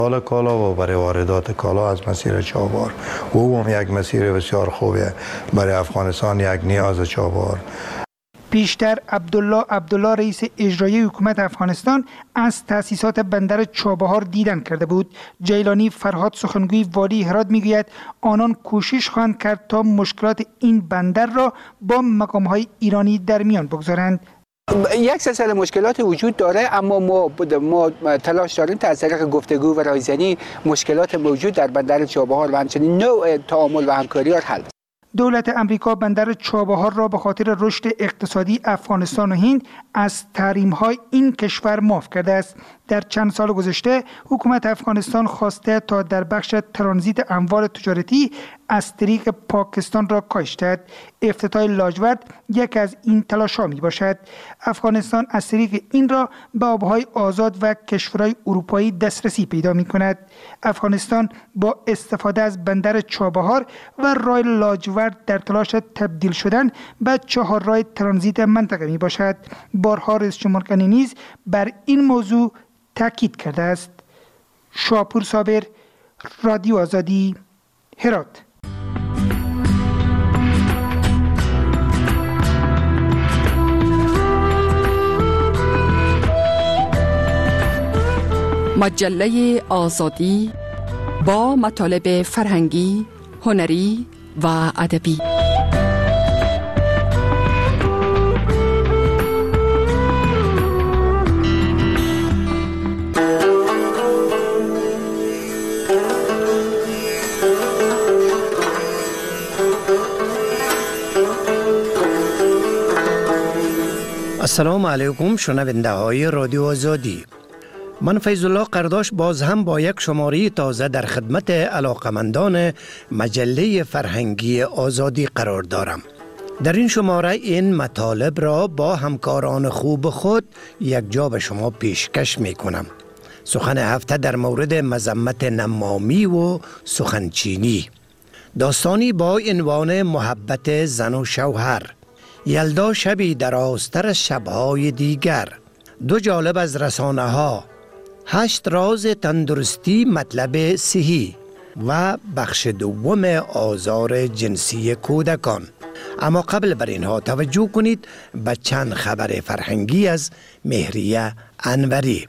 حالا کالا و برای واردات کالا از مسیر چابهار و او هم یک مسیر بسیار خوبه برای افغانستان، یک نیاز چابهار. پیشتر عبدالله رئیس اجرایی حکومت افغانستان از تأسیسات بندر چابهار دیدن کرده بود. جیلانی فرهاد سخنگوی والی هرات میگوید آنان کوشش خواهند کرد تا مشکلات این بندر را با مقام‌های ایرانی در میان بگذارند. یک سلسله مشکلات وجود داره، اما ما تلاش داریم از طریق گفتگو و رایزنی مشکلات موجود در بندر چابهار و همچنین نوع تعامل و همکاری را حل. دولت امریکا بندر چابهار را به خاطر رشد اقتصادی افغانستان و هند از تحریم‌های این کشور معاف کرده است. در چند سال گذشته حکومت افغانستان خواسته تا در بخش ترانزیت اموال تجارتی از طریق پاکستان را کاهش دهد. افتتاح لاجورد یک از این تلاش‌ها میباشد. افغانستان از طریق این را به آبهای آزاد و کشورهای اروپایی دسترسی پیدا می‌کند. افغانستان با استفاده از بندر چابهار و راه لاجورد در تلاش تبدیل شدن به چهارراه ترانزیت منطقه میباشد. بارها رئیس جمهور غنی نیز بر این موضوع تاکید کرده است. شاپور صابر، رادیو آزادی، هرات. مجله آزادی با مطالب فرهنگی، هنری و ادبی. السلام علیکم شنونده های رادیو آزادی. من فیض الله قرداش باز هم با یک شماره تازه در خدمت علاقمندان مجله فرهنگی آزادی قرار دارم. در این شماره این مطالب را با همکاران خوب خود یک جا به شما پیشکش می کنم. سخن هفته در مورد مذمت نمامی و سخنچینی. داستانی با عنوان محبت زن و شوهر. یلدا شبی در آستر از شبهای دیگر. دو جالب از رسانه ها. 8 راز تندرستی مطلب صحی و بخش دوم آزار جنسی کودکان. اما قبل بر اینها توجه کنید به چند خبر فرهنگی از مهریه انوری.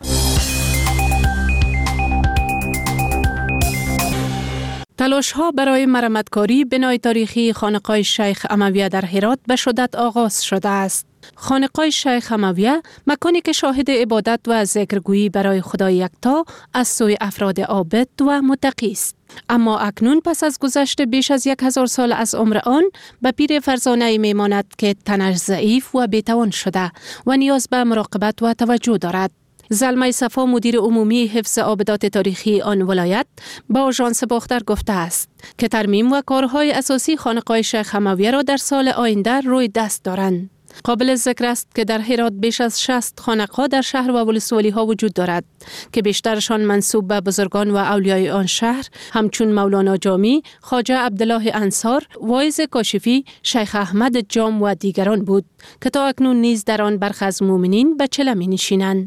تلاش‌ها برای مرمتکاری بنای تاریخی خانقاه شیخ امویه در هرات به شدت آغاز شده است. خانقاه شیخ امویه مکانی که شاهد عبادت و ذکرگویی برای خدای یکتا از سوی افراد عابد و متقی است. اما اکنون پس از گذشت بیش از 1000 سال از عمر آن به پیر فرزانه‌ای میماند که تنش ضعیف و بیتوان شده و نیاز به مراقبت و توجه دارد. زلمه صفا مدیر عمومی حفظ آبدات تاریخی آن ولایت با آژانس باختر گفته است که ترمیم و کارهای اساسی خانقاه شیخ امویه را در سال آینده روی دست دارند. قابل ذکر است که در هرات بیش از 60 خانقاه در شهر و ولسوالی ها وجود دارد که بیشترشان منسوب به بزرگان و اولیای آن شهر همچون مولانا جامی، خواجه عبدالله انصار، واعظ کاشفی، شیخ احمد جام و دیگران بود که تا اکنون نیز در آن برخی از مؤمنین به چله می نشینند.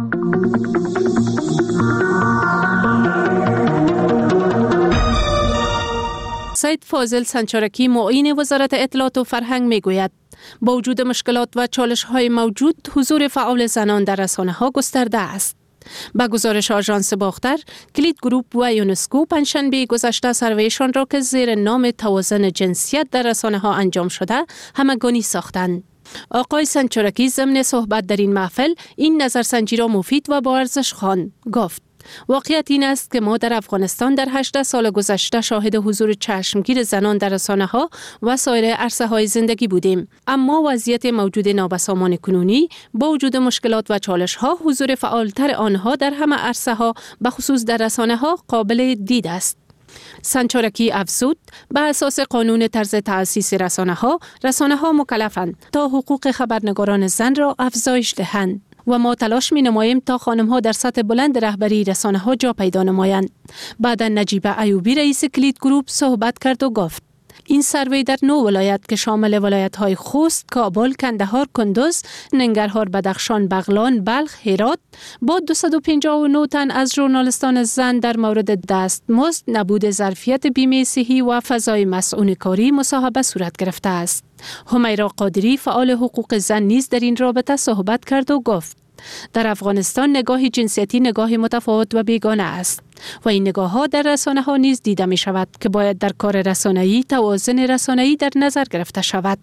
سید فاضل سنچارکی معین وزارت اطلاعات و فرهنگ میگوید با وجود مشکلات و چالش‌های موجود حضور فعال زنان در رسانه‌ها گسترده است. با گزارش آژانس باختر، کلید گروپ و یونسکو پنجشنبه گذشته سرویشان را که زیر نام توازن جنسیت در رسانه‌ها انجام شده همگانی ساختند. آقای سنچارکی ضمن صحبت در این محفل این نظرسنجی را مفید و با ارزش خواند. گفت واقعیت این است که ما در افغانستان در 18 سال گذشته شاهد حضور چشمگیر زنان در رسانه‌ها و سایر عرصه‌های زندگی بودیم، اما وضعیت موجود نابسامان کنونی با وجود مشکلات و چالش‌ها حضور فعالتر آنها در همه عرصه‌ها به خصوص در رسانه‌ها قابل دید است. سنچارکی افزود به اساس قانون طرز تأسیس رسانه‌ها مکلفند تا حقوق خبرنگاران زن را افزایش دهند و ما تلاش می نماییم تا خانم‌ها در سطح بلند رهبری رسانه‌ها جا پیدا نمایند. بعد نجیبه ایوبی رئیس کلید گروپ صحبت کرد و گفت این سروی در 9 ولایت که شامل ولایت‌های خوست، کابل، کندهار، کندوز، ننگرهار، بدخشان، بغلان، بلخ، هرات با 259 تن از ژورنالیستان زن در مورد دستمزد، نبود ظرفیت بیمه صحی و فضای مسئول کاری مصاحبه صورت گرفته است. همیرا قادری فعال حقوق زن نیز در این رابطه صحبت کرد و گفت در افغانستان نگاه جنسیتی نگاه متفاوت و بیگانه است و این نگاه ها در رسانه ها نیز دیده می شود که باید در کار رسانه‌ای توازن رسانه‌ای در نظر گرفته شود.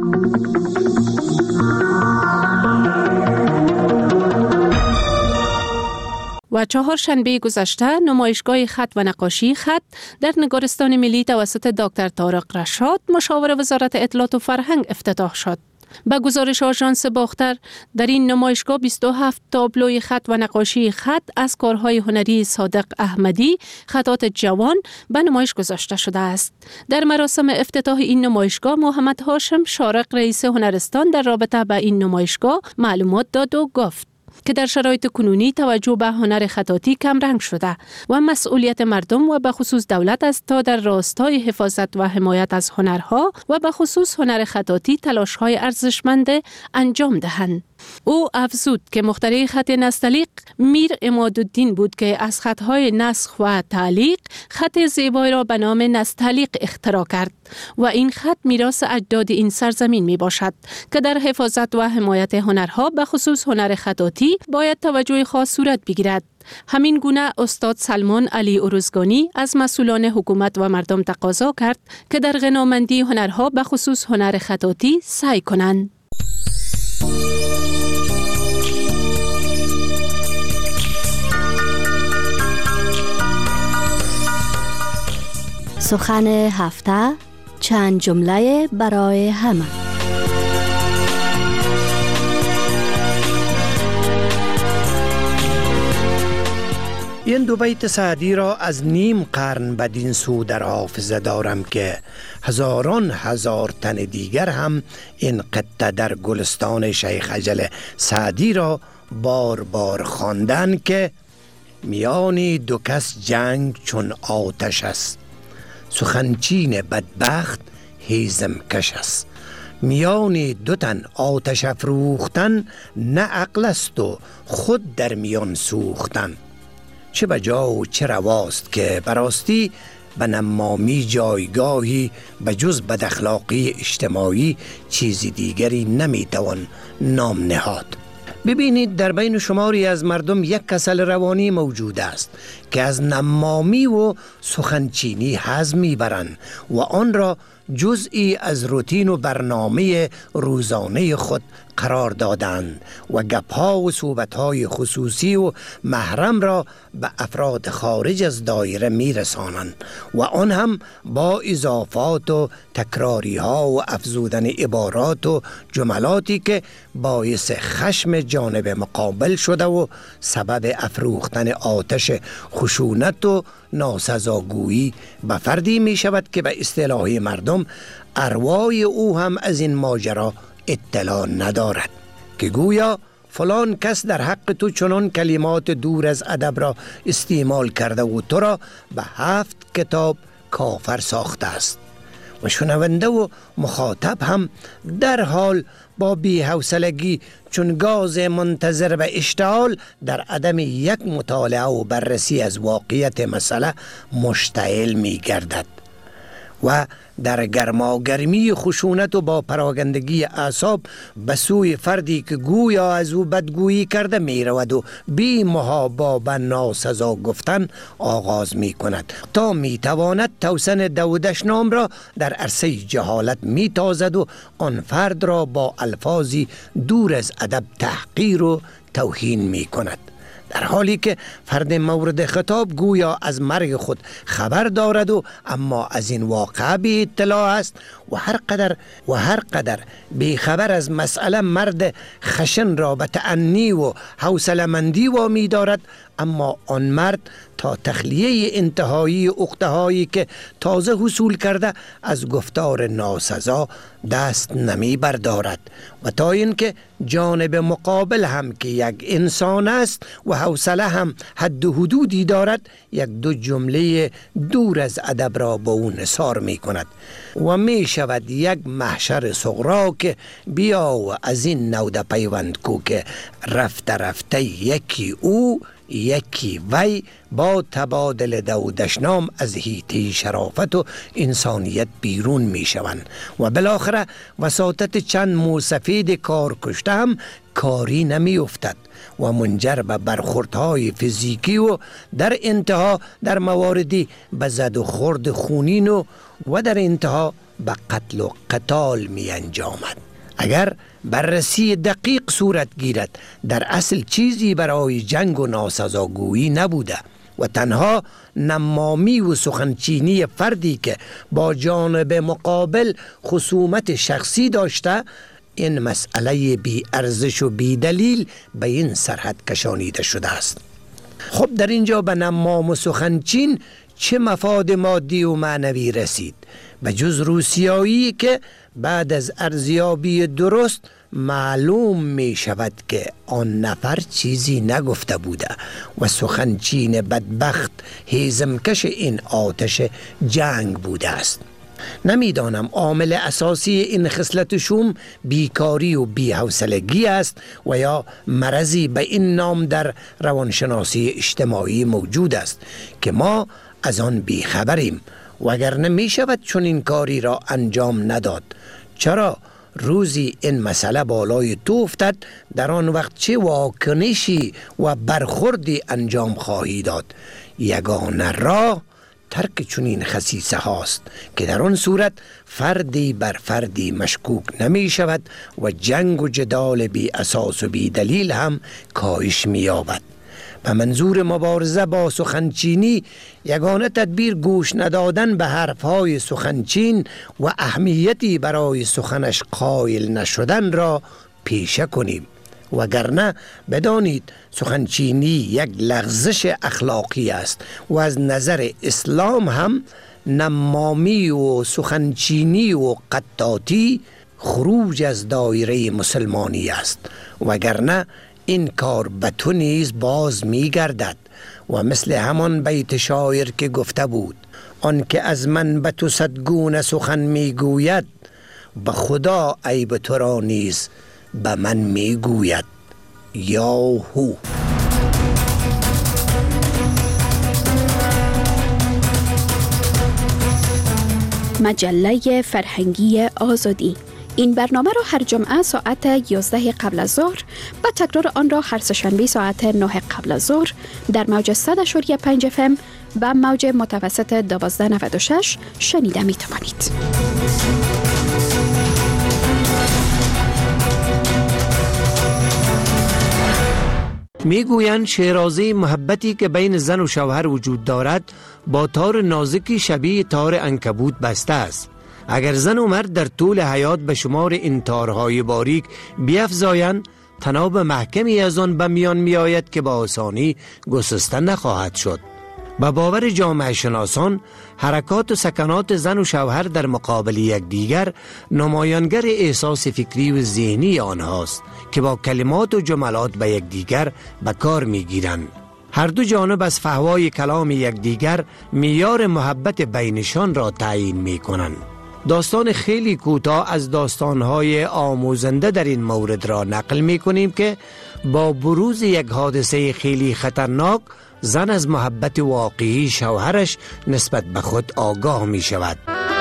و چهارشنبه گذشته نمایشگاه خط و نقاشی خط در نگارستان ملی توسط دکتر طارق رشاد مشاور وزارت اطلاعات و فرهنگ افتتاح شد. به گزارش آژانس باختر در این نمایشگاه 27 تابلوی خط و نقاشی خط از کارهای هنری صادق احمدی خطاط جوان به نمایش گذاشته شده است. در مراسم افتتاح این نمایشگاه محمد هاشم شارق رئیس هنرستان در رابطه با این نمایشگاه معلومات داد و گفت که در شرایط کنونی توجه به هنر خطاطی کم رنگ شده و مسئولیت مردم و به خصوص دولت است تا در راستای حفاظت و حمایت از هنرها و به خصوص هنر خطاطی تلاش‌های ارزشمند انجام دهند. او افزود که مخترع خط نستعلیق میر عمادالدین بود که از خطهای نسخ و تعلیق خط زیبایی را به نام نستعلیق اختراع کرد و این خط میراث اجداد این سرزمین می باشد که در حفاظت و حمایت هنرها به خصوص هنر خطاطی باید توجه خاص صورت بگیرد. همین گونه استاد سلمان علی ارزگانی از مسئولان حکومت و مردم تقاضا کرد که در غنامندی هنرها به خصوص هنر خطاطی سعی کنند. سخن هفته، چند جمله برای همه. این 2 بیت سعدی را از نیم قرن بدین سو در حافظه دارم که هزاران هزار تن دیگر هم این قطعه در گلستان شیخ اجل سعدی را بار بار خواندند که میان 2 کس جنگ چون آتش است، سخنچین بدبخت هیزم کش است. میان 2 تن آتش افروختن، نه عقل است و خود در میان سوختن. چه بجا و چه رواست که براستی به نمامی جایگاهی به جز بد اخلاقی اجتماعی چیزی دیگری نمیتوان نام نهاد. ببینید در بین شماری از مردم یک کسل روانی موجود است که از نمامی و سخنچینی حظ میبرند و آن را جزئی از روتین و برنامه روزانه خود قرار دادند و گپ‌ها و صحبت‌های خصوصی و محرم را به افراد خارج از دایره میرسانند و آن هم با اضافات و تکراری‌ها و افزودن عبارات و جملاتی که باعث خشم جانب مقابل شده و سبب افروختن آتش خشونت و ناسزاگویی به فردی می شود که به اصطلاح مردم ارواح او هم از این ماجرا اطلاع ندارد، که گویا فلان کس در حق تو چنان کلمات دور از ادب را استعمال کرده و تو را به 7 کتاب کافر ساخته است. و شنونده و مخاطب هم در حال با بی‌حوصلگی چون گاز منتظر به اشتعال در عدم یک مطالعه و بررسی از واقعیت مسئله مشتعل می گردد و در گرماگرمی خشونت و با پراگندگی اعصاب به سوی فردی که گویا از او بدگویی کرده می رود و بی محابا به ناسزا گفتن آغاز می کند تا می تواند توسن دودش نام را در عرصه جهالت می تازد و آن فرد را با الفاظی دور از ادب تحقیر و توهین می کند، در حالی که فرد مورد خطاب گویا از مرگ خود خبر دارد و اما از این واقعه بی اطلاع است و هر قدر بی خبر از مسئله مرد خشن را به تأنی و حوصله‌مندی وامی دارد، اما آن مرد تا تخلیه انتهایی عقده‌هایی که تازه حصول کرده از گفتار ناسزا دست نمی بردارد و تا اینکه جانب مقابل هم که یک انسان است و حوصله هم حد و حدودی دارد یک دو جمله دور از ادب را به او نثار می کند و می شود یک محشر صغرا که بیا و از این نوده پیوند کو که رفته یکی او یکی وی با تبادل دودشنام از حیطه شرافت و انسانیت بیرون می شوند و بالاخره وساطت چند موسفید کار کشته هم کاری نمی افتد و منجر به برخوردهای فیزیکی و در انتها در مواردی به زد و خورد خونین و در انتها به قتل و قتال می انجامد. اگر بررسی دقیق صورت گیرد در اصل چیزی برای جنگ و ناسزاگویی نبوده و تنها نمامی و سخنچینی فردی که با جانب مقابل خصومت شخصی داشته این مسئله بی ارزش و بی دلیل به این سرحد کشانیده شده است. خب در اینجا به نمام و سخنچین چه مفاد مادی و معنوی رسید به جز روسیایی که بعد از ارزیابی درست معلوم می شود که آن نفر چیزی نگفته بوده و سخنچین بدبخت هیزمکش این آتش جنگ بوده است. نمیدانم عامل اساسی این خصلت شوم بیکاری و بی‌حوصلگی است و یا مرضی به این نام در روانشناسی اجتماعی موجود است که ما از آن بیخبریم وگرنه می شود چون این کاری را انجام نداد. چرا روزی این مسئله بالای تو افتد در آن وقت چه واکنشی و برخوردی انجام خواهی داد؟ یگانه راه ترک چنین خصیصه هاست که در آن صورت فردی بر فردی مشکوک نمی شود و جنگ و جدال بی اساس و بی دلیل هم کاهش می یابد. به منظور مبارزه با سخنچینی یگانه تدبیر گوش ندادن به حرفهای سخنچین و اهمیتی برای سخنش قائل نشدن را پیشه کنیم وگرنه بدانید سخنچینی یک لغزش اخلاقی است و از نظر اسلام هم نمامی و سخنچینی و قطاطی خروج از دایره مسلمانی است وگرنه این کار به تو نیز باز می گردد و مثل همان بیت شاعر که گفته بود آن که از من به تو صدگونه سخن می گوید به خدا عیب تو را نیز به من می گوید. یاهو. مجله فرهنگی آزادی. این برنامه را هر جمعه ساعت 11 قبل از ظهر و تکرار آن را هر سه‌شنبه ساعت 9 قبل از ظهر در موج 100.5 FM و موج متوسط 1296 شنیده می توانید. میگویند شیرازه محبتی که بین زن و شوهر وجود دارد با تار نازکی شبیه تار عنکبوت بسته است. اگر زن و مرد در طول حیات به شمار این تارهای باریک بیفزایند تناب محکمی از آن به میان می آید که با آسانی گسسته نخواهد شد. به باور جامعه شناسان حرکات و سکنات زن و شوهر در مقابل یکدیگر نمایانگر احساس فکری و ذهنی آنهاست که با کلمات و جملات به یکدیگر به کار می گیرند. هر دو جانب از فحوای کلام یکدیگر معیار محبت بینشان را تعیین می کنند. داستان خیلی کوتاه از داستانهای آموزنده در این مورد را نقل می کنیم که با بروز یک حادثه خیلی خطرناک زن از محبت واقعی شوهرش نسبت به خود آگاه می شود.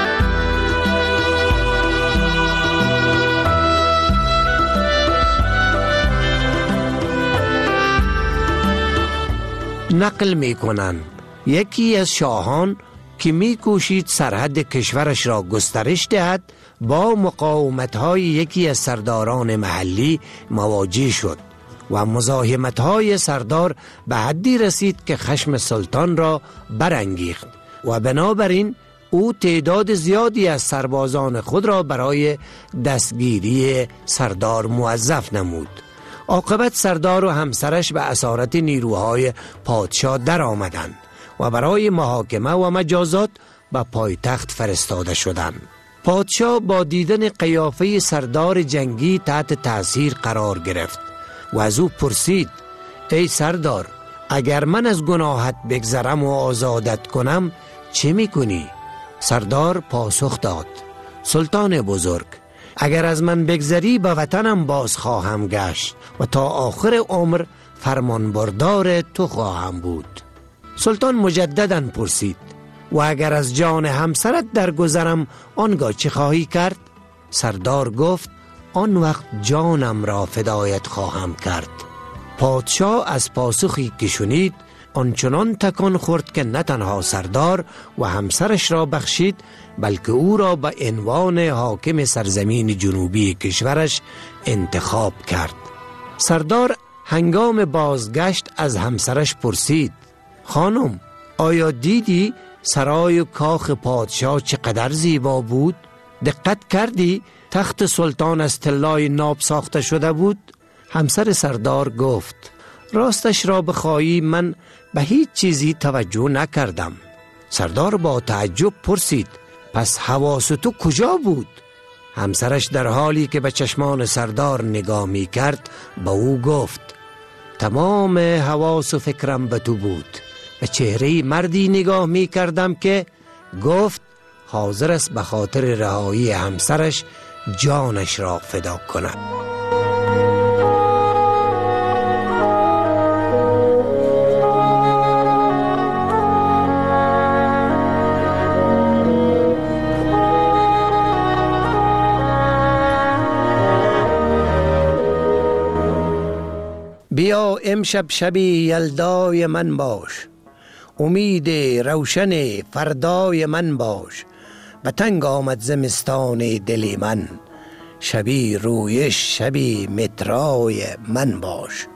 نقل می کنند یکی از شاهان که می کوشید سرحد کشورش را گسترش دهد با مقاومت‌های یکی از سرداران محلی مواجه شد و مزاحمت‌های سردار به حدی رسید که خشم سلطان را برانگیخت و بنابراین او تعداد زیادی از سربازان خود را برای دستگیری سردار موظف نمود. عاقبت سردار و همسرش به اسارت نیروهای پادشاه در آمدند و برای محاکمه و مجازات به پایتخت فرستاده شدند. پادشاه با دیدن قیافه سردار جنگی تحت تأثیر قرار گرفت و از او پرسید: ای سردار، اگر من از گناهت بگذرم و آزادت کنم چه میکنی؟ سردار پاسخ داد: سلطان بزرگ، اگر از من بگذری به وطنم باز خواهم گشت و تا آخر عمر فرمانبردار تو خواهم بود. سلطان مجدداً پرسید: و اگر از جان همسرت درگذرم آنگاه چه خواهی کرد؟ سردار گفت: آن وقت جانم را فدایت خواهم کرد. پادشاه از پاسخی که شنید آنچنان تکان خورد که نه تنها سردار و همسرش را بخشید، بلکه او را به عنوان حاکم سرزمین جنوبی کشورش انتخاب کرد. سردار هنگام بازگشت از همسرش پرسید: خانم، آیا دیدی سرای و کاخ پادشاه چقدر زیبا بود؟ دقت کردی تخت سلطان از طلای ناب ساخته شده بود؟ همسر سردار گفت: راستش را بخواهی من به هیچ چیزی توجه نکردم. سردار با تعجب پرسید: پس حواس تو کجا بود؟ همسرش در حالی که به چشمان سردار نگاه می کرد به او گفت: تمام حواس و فکرم به تو بود. به چهره مردی نگاه می کردم که گفت حاضر است به خاطر رهایی همسرش جانش را فدا کند. بیا امشب شبی یلدای من باش، امید روشن فردای من باش. به تنگ آمد زمستان دل من، شبی رویش شبی مترای من باش.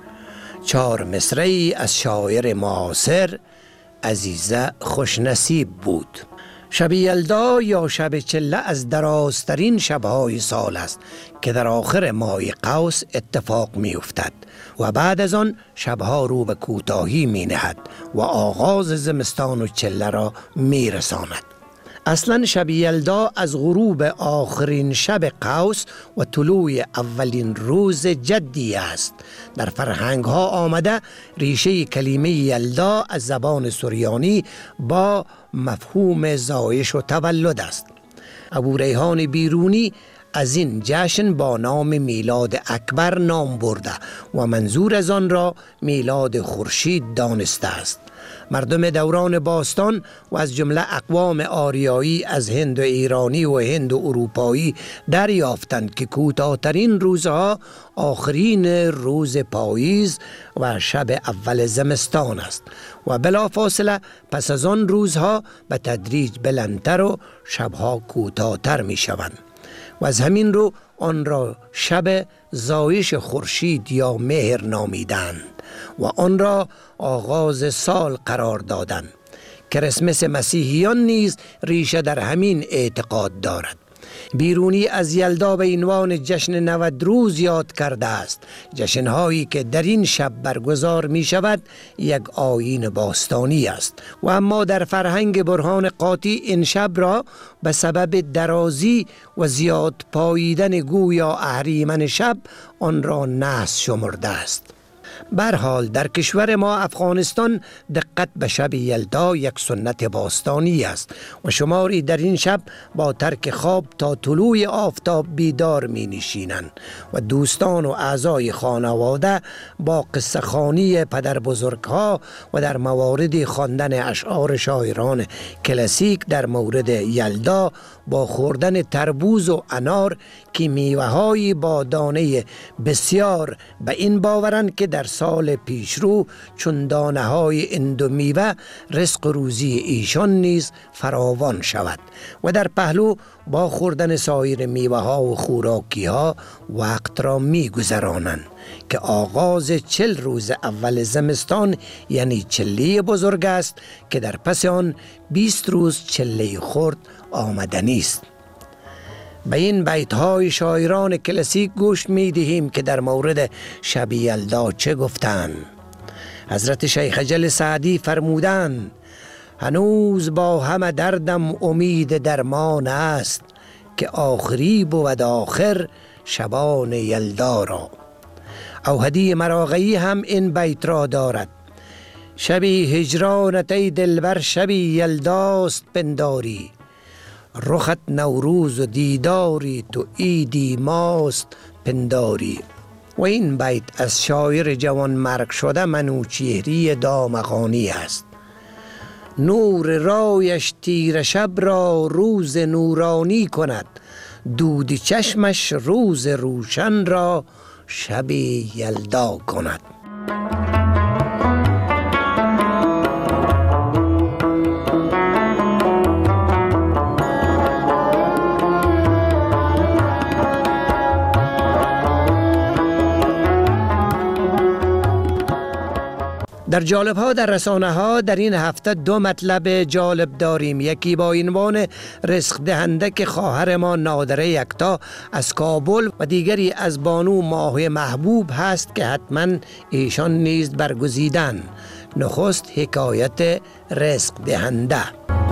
4 مصرعی از شاعر معاصر، عزیزه خوش نصیب بود. شب یلدا یا شب چله از درازترین شبهای سال است که در آخر ماه قوس اتفاق می افتد و بعد از آن شبها رو به کوتاهی می نهد و آغاز زمستان و چله را می رساند. اصلا شب یلدا از غروب آخرین شب قوس و طلوع اولین روز جدی است. در فرهنگ ها آمده ریشه کلمه یلدا از زبان سریانی با مفهوم زایش و تولد است. ابو ریحان بیرونی از این جشن با نام میلاد اکبر نام برده و منظور از آن را میلاد خورشید دانسته است. مردم دوران باستان و از جمله اقوام آریایی از هند و ایرانی و هند و اروپایی دریافتند که کوتاه‌ترین روزها آخرین روز پاییز و شب اول زمستان است و بلافاصله پس از آن روزها به تدریج بلندتر و شبها کوتاه‌تر می شوند و از همین رو آن را شب زایش خورشید یا مهر نامیدند و آن را آغاز سال قرار دادند. کریسمس مسیحیان نیز ریشه در همین اعتقاد دارد. بیرونی از یلدا به عنوان جشن 90 روز یاد کرده است. جشنهایی که در این شب برگزار می شود یک آیین باستانی است و اما در فرهنگ برهان قاطی این شب را به سبب درازی و زیاد پاییدن گویا اهریمن شب آن را نحس شمرده است. برحال در کشور ما افغانستان دقت به شب یلدا یک سنت باستانی است و شماری در این شب با ترک خواب تا طلوع آفتاب بیدار می نشینند و دوستان و اعضای خانواده با قصه خوانی پدر بزرگ ها و در موارد خواندن اشعار شاعران کلاسیک در مورد یلدا با خوردن تربوز و انار که میوه‌هایی با دانه بسیار به این باورند که در سال پیشرو چون دانه‌های اندو میوه رزق روزی ایشان نیز فراوان شود و در پهلو با خوردن سایر میوه‌ها و خوراکی‌ها وقت را می‌گذرانند که آغاز 40 روز اول زمستان یعنی چله بزرگ است که در پس آن 20 روز چله خرد آمدنی است. به این بیت‌های شاعران کلاسیک گوش می‌دهیم که در مورد شب یلدا چه گفتند. حضرت شیخ اجل سعدی فرمودند: هنوز با همه دردم امید درمان است، که آخری بود آخر شبان یلدا را. اوحدی مراغی هم این بیت را دارد: شبی هجرانت ای دلبر شبی یلداست پنداری، رخت نوروز و دیداری تو عیدی ماست پنداری. و این بیت از شاعر جوان مرگ شده منوچهری دامغانی است. نور رایش تیر شب را روز نورانی کند، دود چشمش روز روشن را شب یلدا کند. در جالب ها در رسانه ها در این هفته 2 مطلب جالب داریم. یکی با عنوان رزق دهنده که خواهر ما نادره یکتا از کابل و دیگری از بانو ماه محبوب هست که حتما ایشان نیز برگزیدن. نخست حکایت رزق دهنده.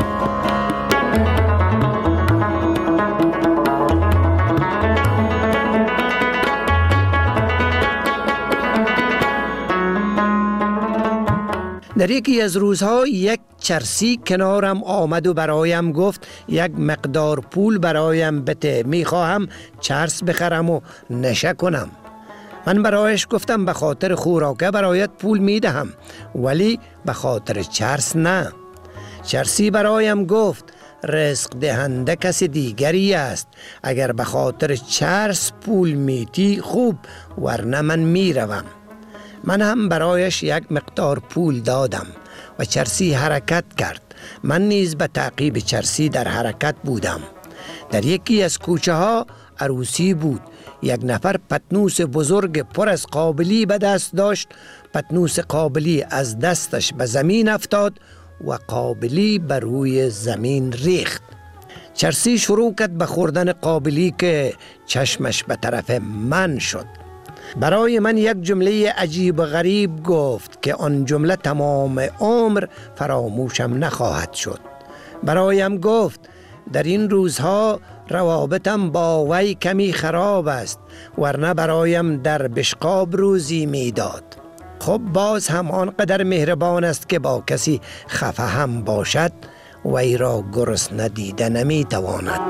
در یکی از روزها یک چرسی کنارم آمد و برایم گفت یک مقدار پول برایم بده، میخواهم چرس بخرم و نشه کنم. من برایش گفتم به خاطر خوراکه برایت پول میدهم، ولی به خاطر چرس نه. چرسی برایم گفت رزق دهنده کسی دیگری است، اگر به خاطر چرس پول میتی خوب، ورنه من میروم. من هم برایش یک مقدار پول دادم و چرسی حرکت کرد. من نیز به تعقیب چرسی در حرکت بودم. در یکی از کوچه ها عروسی بود. یک نفر پتنوس بزرگ پر از قابلی به دست داشت. پتنوس قابلی از دستش به زمین افتاد و قابلی بر روی زمین ریخت. چرسی شروع کرد به خوردن قابلی که چشمش به طرف من شد. برای من یک جمله عجیب و غریب گفت که آن جمله تمام عمر فراموشم نخواهد شد. برایم گفت در این روزها روابطم با وی کمی خراب است، ورنه برایم در بشقاب روزی میداد. خب باز هم آنقدر مهربان است که با کسی خفه هم باشد وی را گرسنه دیده نمیتواند.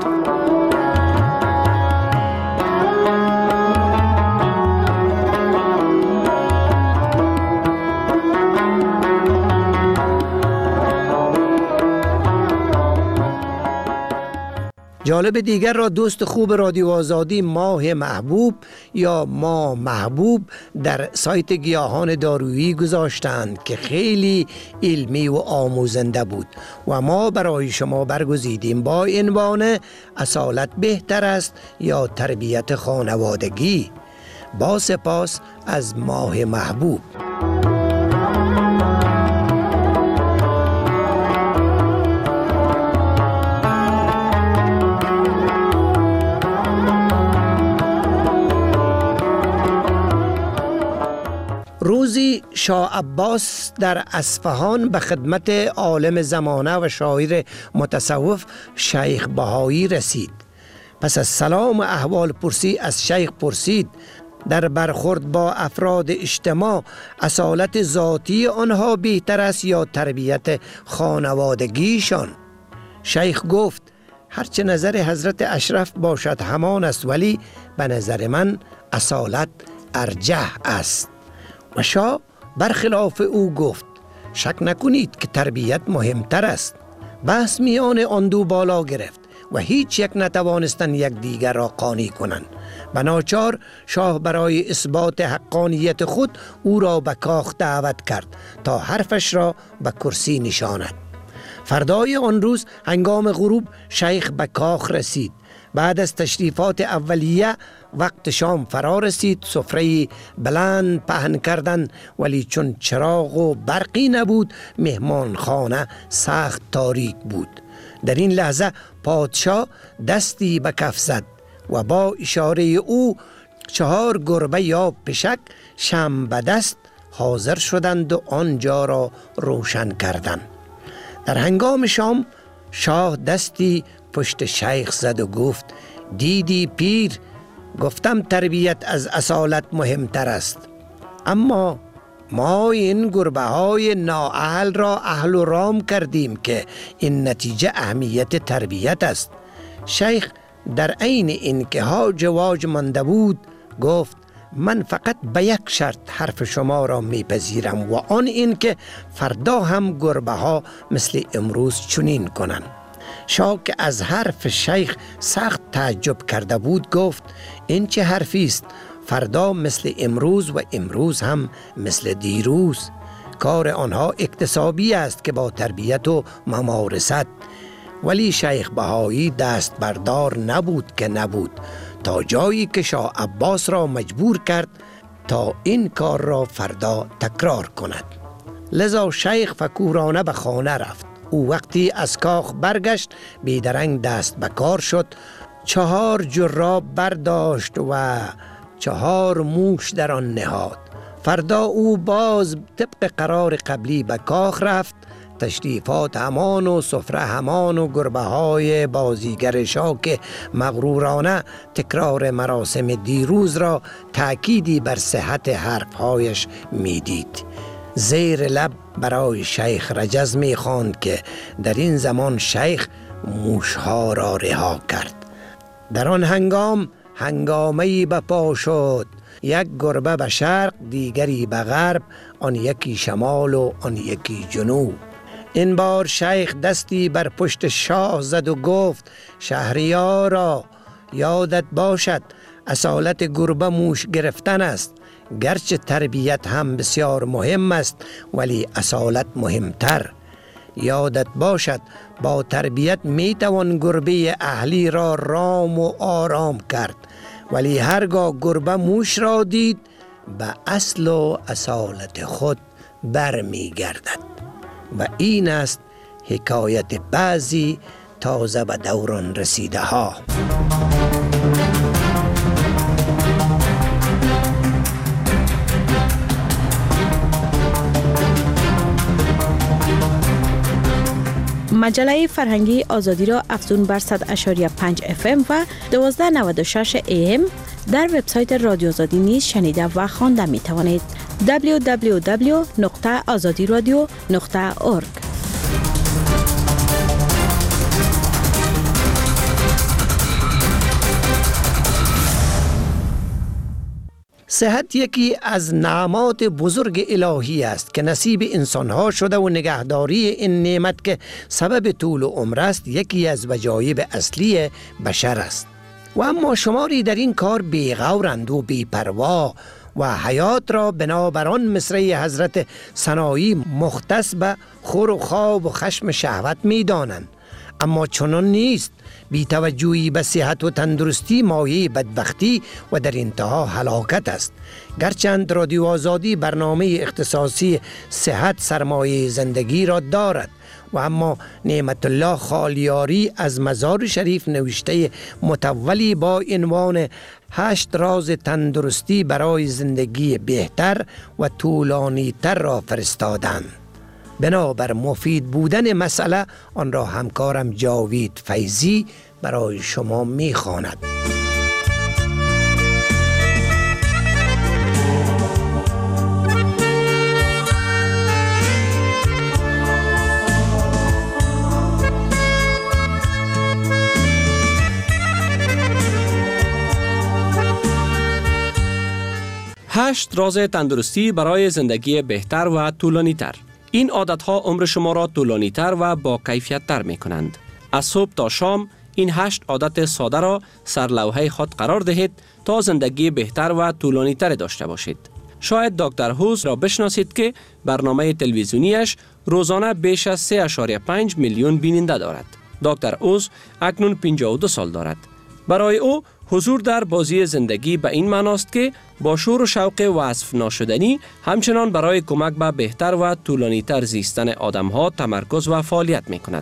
جالب دیگر را دوست خوب رادیو آزادی ماه محبوب یا ما محبوب در سایت گیاهان دارویی گذاشتند که خیلی علمی و آموزنده بود و ما برای شما برگزیدیم با عنوان اصالت بهتر است یا تربیت خانوادگی. با سپاس از ماه محبوب. روزی شاه عباس در اصفهان به خدمت عالم زمانه و شاعر متصوف شیخ بهایی رسید. پس از سلام و احوال پرسی از شیخ پرسید در برخورد با افراد اجتماع اصالت ذاتی آنها بهتر است یا تربیت خانوادگیشان؟ شیخ گفت هرچه نظر حضرت اشرف باشد همان است، ولی به نظر من اصالت ارجح است. و شاه برخلاف او گفت شک نکنید که تربیت مهمتر است. بحث میان آن دو بالا گرفت و هیچ یک نتوانستند یک دیگر را قانع کنند. بناچار شاه برای اثبات حقانیت خود او را به کاخ دعوت کرد تا حرفش را به کرسی نشاند. فردای آن روز هنگام غروب شیخ به کاخ رسید. بعد از تشریفات اولیه وقت شام فرا رسید. سفره بلند پهن کردند، ولی چون چراغ و برقی نبود مهمان خانه سخت تاریک بود. در این لحظه پادشاه دستی به کف زد و با اشاره او 4 گربه یا پشک شمع به دست حاضر شدند و آنجا را روشن کردند. در هنگام شام شاه دستی پشت شیخ زد و گفت: دیدی پیر، گفتم تربیت از اصالت مهمتر است، اما ما این گربه های نااهل را اهل و رام کردیم که این نتیجه اهمیت تربیت است. شیخ در عین این که هاج واج مانده بود گفت: من فقط به یک شرط حرف شما را میپذیرم و آن این که فردا هم گربه ها مثل امروز چنین کنند. شاه که از حرف شیخ سخت تعجب کرده بود گفت: این چه حرفی است؟ فردا مثل امروز و امروز هم مثل دیروز. کار آنها اکتسابی است که با تربیت و ممارست. ولی شیخ بهایی دست بردار نبود که نبود، تا جایی که شاه عباس را مجبور کرد تا این کار را فردا تکرار کند. لذا شیخ فکورانه به خانه رفت. او وقتی از کاخ برگشت بیدرنگ دست به کار شد. 4 جراب برداشت و 4 موش در آن نهاد. فردا او باز طبق قرار قبلی به کاخ رفت. تشریفات همان و سفره همان و گربه های بازیگر شاک مغرورانه تکرار مراسم دیروز را تأکیدی بر صحت حرفهایش میدید. زیر لب برای شیخ رجز می خواند که در این زمان شیخ موشها را رها کرد. در آن هنگامه‌ای به پا شد. یک گربه به شرق، دیگری به غرب، آن یکی شمال و آن یکی جنوب. این بار شیخ دستی بر پشت شاه زد و گفت: شهریارا، یادت باشد اصالت گربه موش گرفتن است. گرچه تربیت هم بسیار مهم است ولی اصالت مهمتر. یادت باشد با تربیت می توان گربه اهلی را رام و آرام کرد، ولی هرگاه گربه موش را دید به اصل و اصالت خود برمی گردد. و این است حکایت بعضی تازه به دوران رسیده ها. مجله فرهنگی آزادی را افزون بر 100.5 FM و 1296 AM در وبسایت رادیو آزادی نیز شنیده و خوانده می توانید. www.azadiradio.org. صحت یکی از نعمات بزرگ الهی است که نصیب انسانها شده و نگهداری این نعمت که سبب طول عمر است یکی از وجایب اصلی بشر است. و اما شماری در این کار بی‌غورند و بی‌پروا و حیات را بنابران مصرع حضرت سنایی مختص به خور و خواب و خشم شهوت می دانند. اما چنان نیست. بی توجهی به صحت و تندرستی مایه بدبختی و در انتها هلاکت است. گرچند رادیو آزادی برنامه اختصاصی صحت سرمایه زندگی را دارد و اما نعمت الله خالیاری از مزار شریف نوشته مطولی با عنوان 8 راز تندرستی برای زندگی بهتر و طولانی تر را فرستادند. بنابر مفید بودن مسئله آن را همکارم جاوید فیضی برای شما می‌خواند. هشت راز تندرستی برای زندگی بهتر و طولانی تر. این عادتها عمر شما را طولانی تر و با کیفیت تر می کنند. از صبح تا شام این 8 عادت ساده را سر لوحه خود قرار دهید تا زندگی بهتر و طولانی تر داشته باشید. شاید دکتر هوز را بشناسید که برنامه تلویزیونیش روزانه بیش از 3.5 میلیون بیننده دارد. دکتر هوز اکنون 52 سال دارد. برای او حضور در بازی زندگی به این معناست که با شور و شوق وصف ناشدنی همچنان برای کمک به بهتر و طولانی تر زیستن آدم‌ها تمرکز و فعالیت می کند.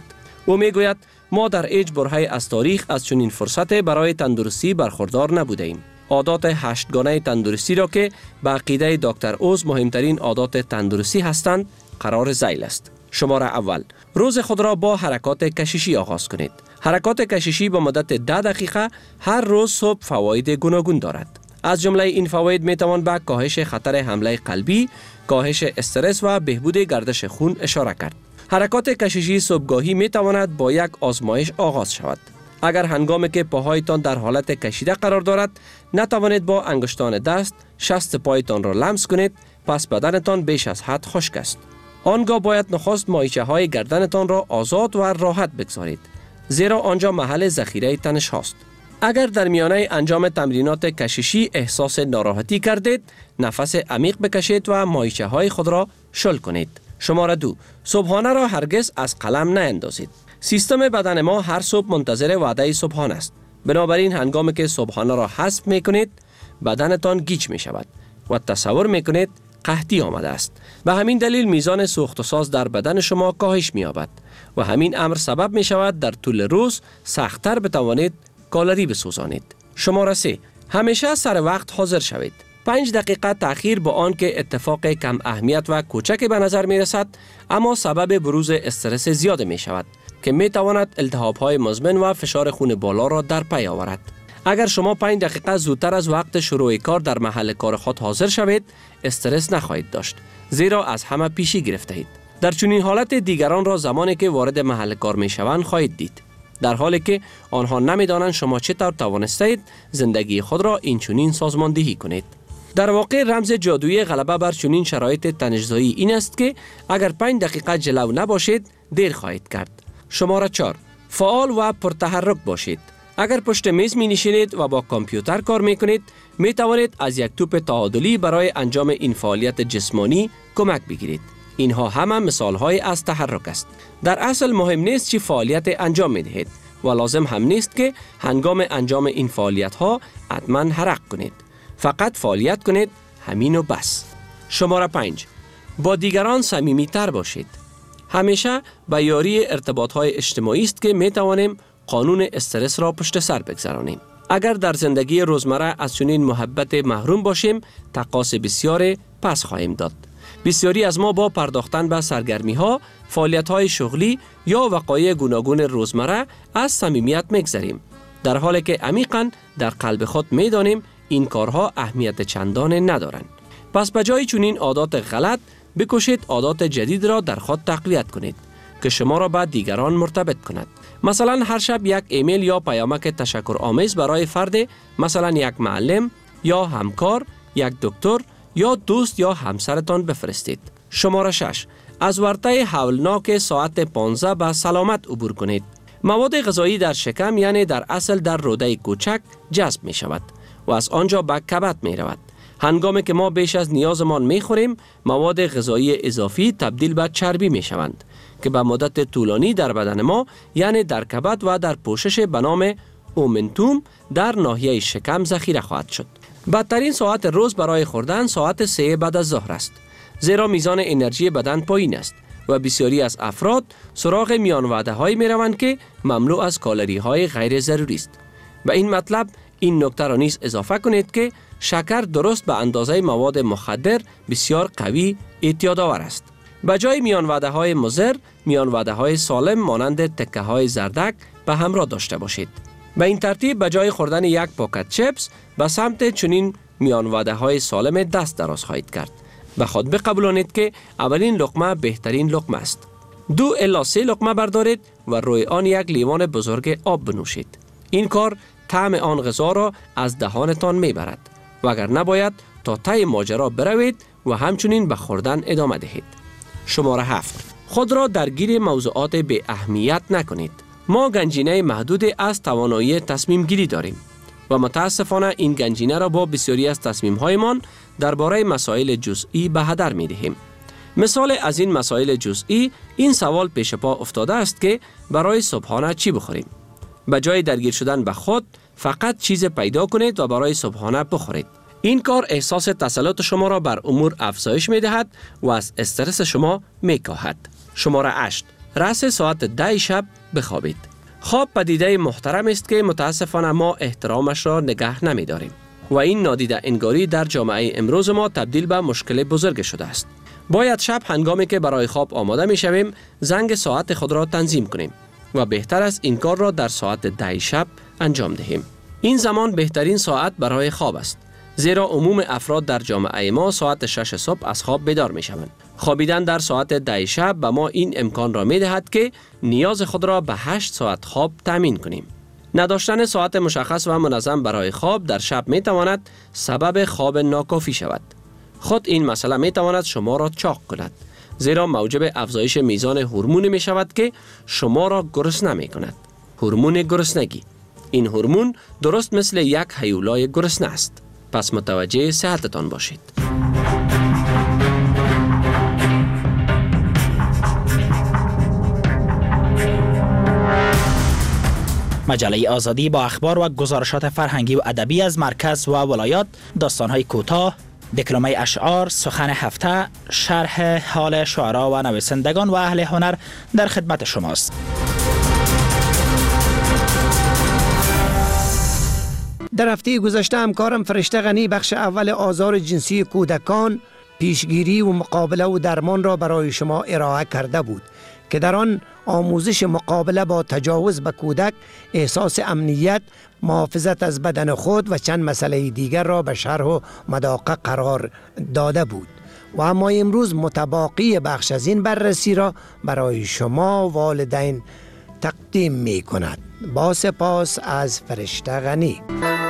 او می گوید ما در هیچ برهه از تاریخ از چنین فرصت برای تندرستی برخوردار نبوده ایم. عادات 8 گانه تندرستی را که به عقیده دکتر اوز مهمترین عادات تندرستی هستند قرار ذیل است. شماره اول، روز خود را با حرکات کششی آغاز کنید. حرکات کششی با مدت 10 دقیقه هر روز صبح فواید گوناگون دارد. از جمله این فواید می توان به کاهش خطر حمله قلبی، کاهش استرس و بهبود گردش خون اشاره کرد. حرکات کششی صبحگاهی می تواند با یک آزمایش آغاز شود. اگر هنگامی که پاهایتان در حالت کشیده قرار دارد نتوانید با انگشتان دست شست پایتان را لمس کنید، پس بدنتان بیش از حد خشک است. آنگاه باید نخست ماهیچه های گردنتان را آزاد و راحت بگذارید، زیرا آنجا محل ذخیره تنش هاست. اگر در میانه انجام تمرینات کششی احساس ناراحتی کردید، نفس عمیق بکشید و ماهیچه های خود را شل کنید. شماره 2، صبحانه را هرگز از قلم نیندازید. سیستم بدن ما هر صبح منتظر وعده صبحانه است. بنابراین هنگامی که صبحانه را حذف می کنید، بدنتان گیج می شود و تصور می کنید قحطی آمده است. به همین دلیل میزان سوخت و ساز در بدن شما کاهش می یابد و همین امر سبب می شود در طول روز سخت‌تر بتوانید کالری بسوزانید. شماره 3، همیشه سر وقت حاضر شوید. 5 دقیقه تأخیر با آن که اتفاق کم اهمیت و کوچک به نظر می رسد، اما سبب بروز استرس زیاد می شود که می تواند التهاب‌های مزمن و فشار خون بالا را در پی آورد. اگر شما 5 دقیقه زودتر از وقت شروع کار در محل کار خود حاضر شوید، استرس نخواهید داشت، زیرا از همه پیشی گرفته اید. در چنین حالت دیگران را زمانی که وارد محل کار می شوند خواهید دید، در حالی که آنها نمی‌دانند شما چطور توانستید زندگی خود را این چنین سازماندهی کنید. در واقع رمز جادویی غلبه بر چنین شرایط تنش‌زایی این است که اگر 5 دقیقه جلو نباشید دیر خواهید کرد. شماره 4، فعال و پرتحرک باشید. اگر پشت میز می نشینید و با کامپیوتر کار می کنید، می توانید از یک توپ تعادلی برای انجام این فعالیت جسمانی کمک بگیرید. اینها همه مثال‌های از تحرک است. در اصل مهم نیست چه فعالیت انجام می دهید و لازم هم نیست که هنگام انجام این فعالیت‌ها حتما حرکت کنید. فقط فعالیت کنید، همین و بس. شماره 5، با دیگران صمیمیت‌تر باشید. همیشه به یاری ارتباط‌های اجتماعی است که می توانیم قانون استرس را پشت سر بگذارانیم. اگر در زندگی روزمره از چنین محبت محروم باشیم، تقاص بسیار پس خواهیم داد. بسیاری از ما با پرداختن به سرگرمی‌ها، فعالیت‌های شغلی یا وقایع گوناگون روزمره از صمیمیت می‌گذریم، در حالی که عمیقاً در قلب خود می‌دانیم این کارها اهمیت چندانی ندارند. پس به جای چنین عادات غلط، بکوشید عادات جدید را در خود تقویت کنید که شما را به دیگران مرتبط کند. مثلا هر شب یک ایمیل یا پیامک تشکرآمیز برای فرد، مثلا یک معلم یا همکار، یک دکتر یا دوست یا همسرتان بفرستید. شماره 6، از ورطه هولناک ساعت 15 به سلامت عبور کنید. مواد غذایی در شکم یعنی در اصل در روده کوچک جذب می شود و از آنجا به کبد می رود. هنگامی که ما بیش از نیازمان می خوریم، مواد غذایی اضافی تبدیل به چربی می شوند که به مدت طولانی در بدن ما یعنی در کبد و در پوشش به نام اومنتوم در ناحیه شکم ذخیره خواهد شد. بدترین ساعت روز برای خوردن ساعت 3 بعد از ظهر است، زیرا میزان انرژی بدن پایین است و بسیاری از افراد سراغ میان وعده هایی می روند که مملو از کالری های غیر ضروری است. به این مطلب این نکته را نیز اضافه کنید که شکر درست به اندازه مواد مخدر بسیار قوی اعتیادآور است. به جای میان وعده های مضر، میان وعده های سالم مانند تکه های زردک به همراه داشته باشید. به این ترتیب به جای خوردن یک پاکت چپس به سمت چنین میان وعده های سالم دست دراز خواهید کرد. به خود بقبولانید که اولین لقمه بهترین لقمه است. 2 الی 3 لقمه بردارید و روی آن یک لیوان بزرگ آب بنوشید. این کار طعم آن غذا را از دهانتان میبرد و اگر نباید تا ته ماجرا بروید و همچنین به خوردن ادامه دهید. شماره 7، خود را درگیر موضوعات به اهمیت نکنید. ما گنجینه محدود از توانایی تصمیم گیری داریم و متاسفانه این گنجینه را با بسیاری از تصمیم‌هایمان درباره مسائل جزئی به هدر می‌دهیم. مثال از این مسائل جزئی این سوال پیش پا افتاده است که برای صبحانه چی بخوریم. به جای درگیر شدن به خود، فقط چیز پیدا کنید و برای صبحانه بخورید. این کار احساس تسلط شما را بر امور افزایش می‌دهد و از استرس شما می‌کاهد. شماره 8، رأس ساعت 10 شب بخوابید. خواب پدیده محترم است که متاسفانه ما احترامش را نگه نمی داریم و این نادیده انگاری در جامعه امروز ما تبدیل به مشکل بزرگ شده است. باید شب هنگامی که برای خواب آماده می شویم زنگ ساعت خود را تنظیم کنیم و بهتر است این کار را در ساعت 10 شب انجام دهیم. این زمان بهترین ساعت برای خواب است، زیرا عموم افراد در جامعه ما ساعت 6 صبح از خواب بیدار می شوند. خوابیدن در ساعت 10 شب به ما این امکان را می دهد که نیاز خود را به 8 ساعت خواب تامین کنیم. نداشتن ساعت مشخص و منظم برای خواب در شب می تواند سبب خواب ناکافی شود. خود این مسئله می تواند شما را چاق کند، زیرا موجب افزایش میزان هورمونی می شود که شما را گرسنه می کند. هورمون گرسنگی. این هورمون درست مثل یک هیولای گرسنه است. پس متوجه صحتتان باشید. مجله آزادی با اخبار و گزارشات فرهنگی و ادبی از مرکز و ولایات، داستان‌های کوتاه، دکلمه اشعار، سخن هفته، شرح حال شعرا و نویسندگان و اهل هنر در خدمت شماست. در هفته گذشته همکارم فرشته غنی بخش اول آزار جنسی کودکان، پیشگیری و مقابله و درمان را برای شما ارائه کرده بود که در آن آموزش مقابله با تجاوز به کودک، احساس امنیت، محافظت از بدن خود و چند مسئله دیگر را به شرح و مداقه قرار داده بود. و اما امروز متباقی بخش از این بررسی را برای شما والدین تقدیم می کند. با سپاس از فرشته غنی.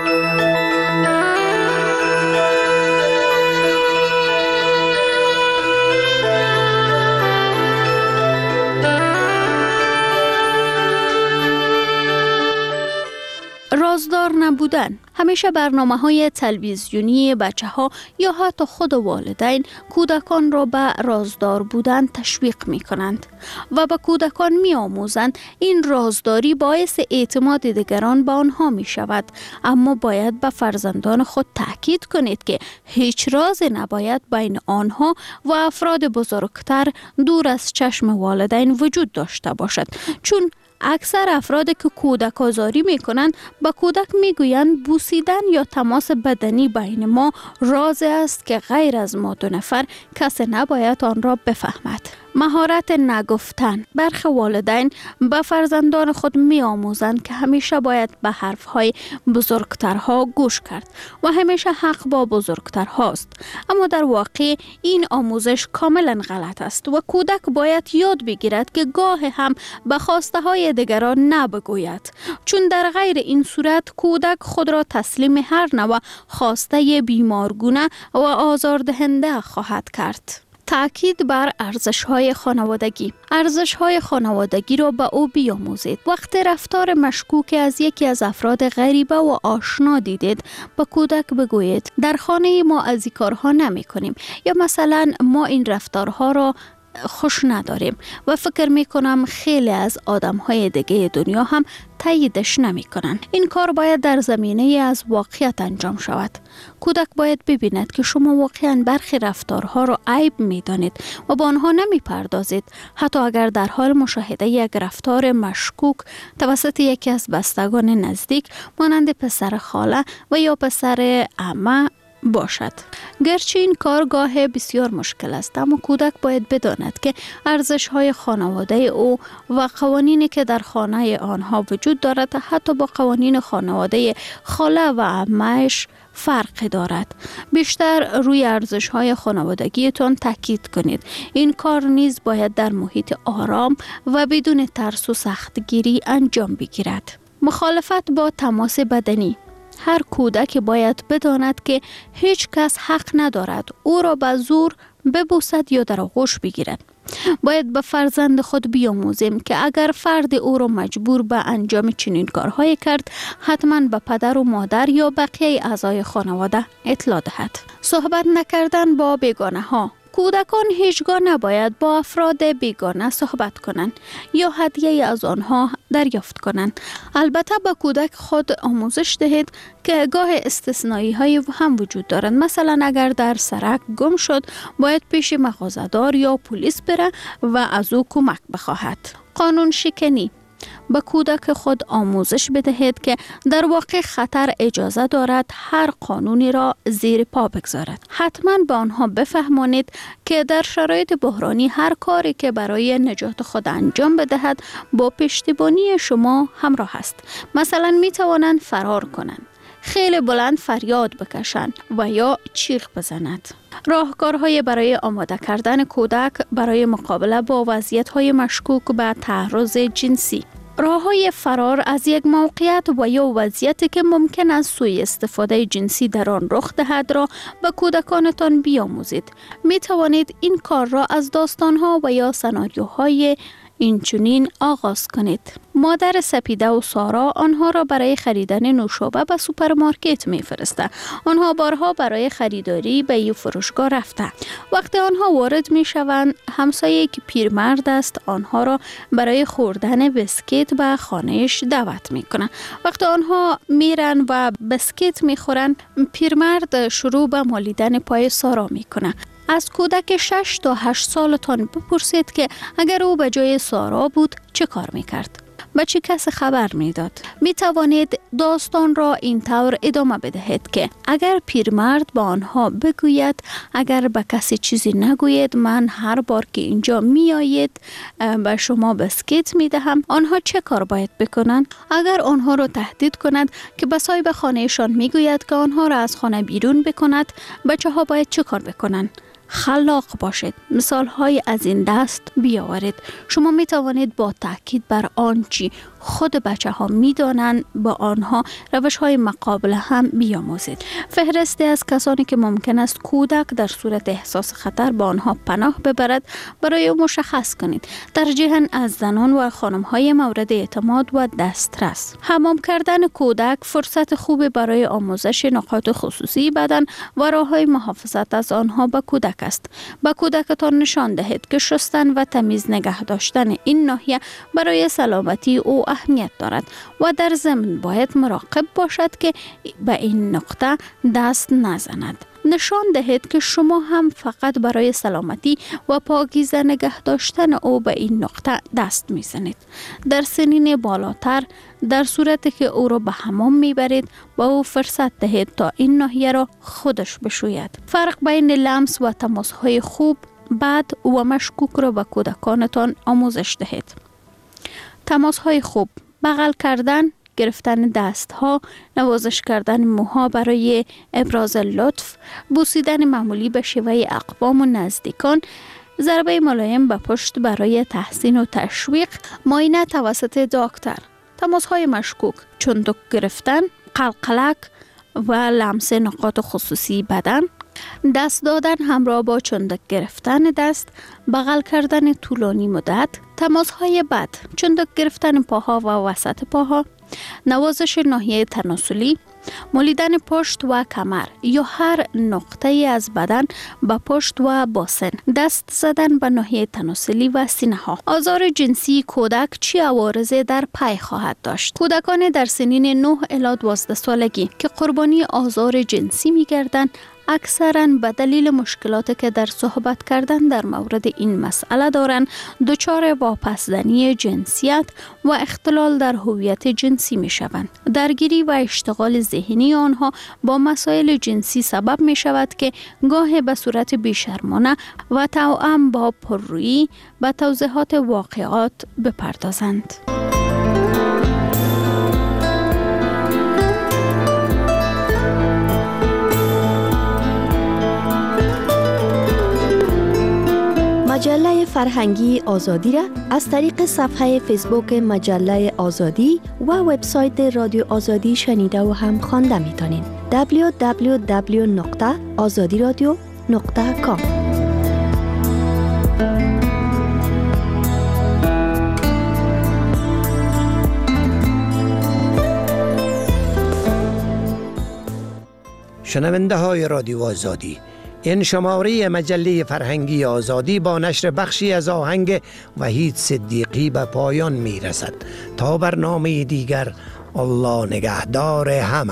رازدار نبودن. همیشه برنامه‌های تلویزیونی بچه‌ها یا حتی خود والدین کودکان را به رازدار بودن تشویق می‌کنند و به کودکان می‌آموزند این رازداری باعث اعتماد دیگران به آنها می‌شود. اما باید به فرزندان خود تأکید کنید که هیچ رازی نباید بین آنها و افراد بزرگتر دور از چشم والدین وجود داشته باشد، چون اکثر افرادی که کودک آزاری میکنند با کودک میگویند بوسیدن یا تماس بدنی بین ما رازی است که غیر از ما دو نفر کسی نباید آن را بفهمد. مهارت نگفتن. برخی والدین به فرزندان خود می‌آموزند که همیشه باید به حرف‌های بزرگترها گوش کرد و همیشه حق با بزرگترهاست. اما در واقع این آموزش کاملا غلط است و کودک باید یاد بگیرد که گاه هم به خواسته‌های دیگران نبگوید، چون در غیر این صورت کودک خود را تسلیم هر نوع خواسته بیمارگونه و آزاردهنده خواهد کرد. تأکید بر ارزش‌های خانوادگی. ارزش‌های خانوادگی را به او بیاموزید. وقتی رفتار مشکوک از یکی از افراد غریبه و آشنا دیدید، به کودک بگویید در خانه ما از این کارها نمی‌کنیم، یا مثلا ما این رفتارها را خوش نداریم و فکر میکنم خیلی از آدم‌های دیگه دنیا هم تاییدش نمی‌کنن. این کار باید در زمینه از واقعیت انجام شود. کودک باید ببیند که شما واقعاً برخی رفتارها را عیب می‌دانید و با آنها نمی‌پردازید، حتی اگر در حال مشاهده یک رفتار مشکوک توسط یکی از بستگان نزدیک مانند پسر خاله و یا پسر عمه باشد. گرچه این کارگاه بسیار مشکل است، اما کودک باید بداند که ارزش‌های خانواده او و قوانینی که در خانه آنها وجود دارد حتی با قوانین خانواده خاله و عمه‌اش فرق دارد. بیشتر روی ارزش‌های خانوادگیتان تاکید کنید. این کار نیز باید در محیط آرام و بدون ترس و سختگیری انجام بگیرد. مخالفت با تماس بدنی. هر کودک باید بداند که هیچ کس حق ندارد او را به زور ببوسد یا در آغوش بگیرد. باید به فرزند خود بیاموزیم که اگر فرد او را مجبور به انجام چنین کارهای کرد، حتما به پدر و مادر یا بقیه اعضای خانواده اطلاع دهد. صحبت نکردن با بیگانه ها. کودکان هیچگاه نباید با افراد بیگانه صحبت کنند یا هدیه از آنها دریافت کنند. البته با کودک خود آموزش دهید که گاه استثنایی های هم وجود دارند. مثلا اگر در سرک گم شد باید پیش مغازه‌دار یا پلیس بره و از او کمک بخواهد. قانون شکنی. به کودک خود آموزش بدهید که در واقع خطر اجازه دارد هر قانونی را زیر پا بگذارد. حتما به آنها بفهمانید که در شرایط بحرانی هر کاری که برای نجات خود انجام بدهد با پشتیبانی شما همراه است. مثلا می توانند فرار کنند، خیلی بلند فریاد بکشند و یا چیخ بزند. راهکارهای برای آماده کردن کودک برای مقابله با وضعیت‌های مشکوک به تعرض جنسی. راه‌های فرار از یک موقعیت و یا وضعیتی که ممکن است سوء استفاده جنسی در آن رخ دهد را به کودکانتان بیاموزید. می توانید این کار را از داستان‌ها و یا سناریوهای اینچنین آغاز کنید. مادر سپیده و سارا آنها را برای خریدن نوشابه به سوپرمارکت می‌فرستند. آنها بارها برای خریداری به یک فروشگاه رفته. وقتی آنها وارد می‌شوند، همسایه که پیرمرد است آنها را برای خوردن بسکیت به خانه‌اش دعوت می‌کند. وقتی آنها میرن و بسکیت می‌خورند، پیرمرد شروع به مالیدن پای سارا می‌کند. از کودک 6 تا 8 سالتان بپرسید که اگر او به جای سارا بود چه کار میکرد؟ به چه کس خبر میداد؟ می توانید داستان را این طور ادامه بدهید که اگر پیرمرد با آنها بگوید اگر به کسی چیزی نگوید من هر بار که اینجا می آید به شما بسکیت می دهم، آنها چه کار باید بکنند؟ اگر آنها را تهدید کند که به صاحب خانهشان می گوید که آنها را از خانه بیرون بکند، بچه ها باید چه کار بکنند؟ خلاق باشید. مثال‌های از این دست بیاورید. شما می توانید با تاکید بر آنچه خود بچه ها می دانند با آنها روش‌های مقابله هم بیاموزید. فهرستی از کسانی که ممکن است کودک در صورت احساس خطر با آنها پناه ببرد برای مشخص کنید. ترجیحاً از زنان و خانم‌های مورد اعتماد و دسترس. حمام کردن کودک فرصت خوبی برای آموزش نکات خصوصی بدن و راه‌های محافظت از آنها به کودک است. با کودکتان نشان دهید که شستن و تمیز نگه داشتن این ناحیه برای سلامتی او اهمیت دارد و در ضمن باید مراقب باشد که به این نقطه دست نزند. نشان دهید که شما هم فقط برای سلامتی و پاکیزه نگه داشتن او به این نقطه دست میزنید. در سنین بالاتر در صورتی که او را به حمام میبرید با او فرصت دهید تا این ناحیه را خودش بشوید. فرق بین لمس و تماس‌های خوب، بد و مشکوک را به کودکانتان آموزش دهید. تماس‌های خوب: بغل کردن، گرفتن دستها، نوازش کردن موها برای ابراز لطف، بوسیدن معمولی به شیوه اقوام و نزدیکان، ضربه ملایم به پشت برای تحسین و تشویق، معاینه توسط دکتر. تماس‌های مشکوک: چندک گرفتن، قلقلک و لمس نقاط خصوصی بدن، دست دادن همراه با چندک گرفتن دست، بغل کردن طولانی مدت. تماس‌های بد: چندک گرفتن پاها و وسط پاها، نوازش ناحیه تناسلی، مالیدن پشت و کمر یا هر نقطه از بدن به پشت و باسن، دست زدن به ناحیه تناسلی و سینه ها. آزار جنسی کودک چه عوارضی در پی خواهد داشت؟ کودکان در سنین 9 الی 12 سالگی که قربانی آزار جنسی می گردند اکثراً به دلیل مشکلاتی که در صحبت کردن در مورد این مسئله دارند دچار واپسزنی جنسیت و اختلال در هویت جنسی می شوند. درگیری و اشتغال ذهنی آنها با مسائل جنسی سبب می شود که گاه به صورت بیشرمانه و توأم با پررویی به توضیحات واقعات بپردازند. مجله فرهنگی آزادی را از طریق صفحه فیسبوک مجله آزادی و وبسایت رادیو آزادی شنیده و هم خوانده میتونین. www.azadiradio.com. شنونده های رادیو آزادی، این شماره مجله فرهنگی آزادی با نشر بخشی از آهنگ وحید صدیقی به پایان می رسد. تا برنامه دیگر، الله نگهدار همه.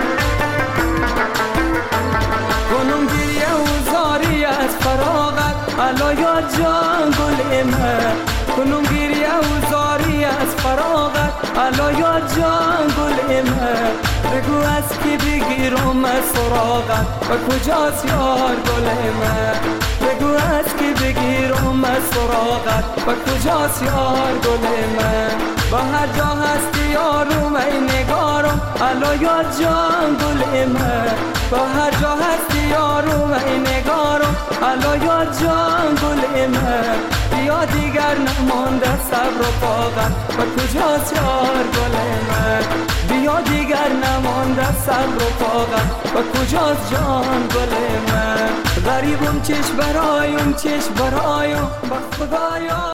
کنون گریه و زاری از فراغت الا یا جان گل من کنون گریه و زاری از فراغت الا یا جان گل من بگو از کی بگیرم از سراغت و کجاست یار گل من بگو از کی بگیرم از سراغت و کجاست یار گل من با هر جا هستی یارم ای نگارم الا یا جان گل من با هر جا هستی یارم ای نگارم الا یا جان گل من بیا دیگر نمانده صبر و طاقت و کجاست یار گل من بیا دیگر نمانده صبر و طاقت و کجاست جان گل من غریبم چش برایم با خدایا